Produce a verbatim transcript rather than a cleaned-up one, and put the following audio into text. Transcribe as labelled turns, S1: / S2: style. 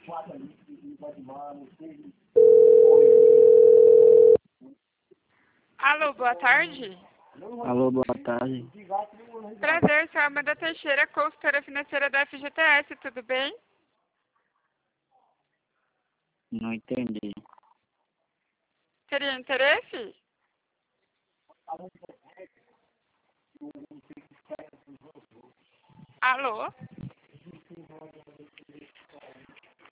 S1: Alô, boa tarde.
S2: Alô, boa tarde.
S1: Prazer, sou a Amanda Teixeira, consultora financeira da F G T S, tudo bem?
S2: Não entendi.
S1: Teria interesse? Alô?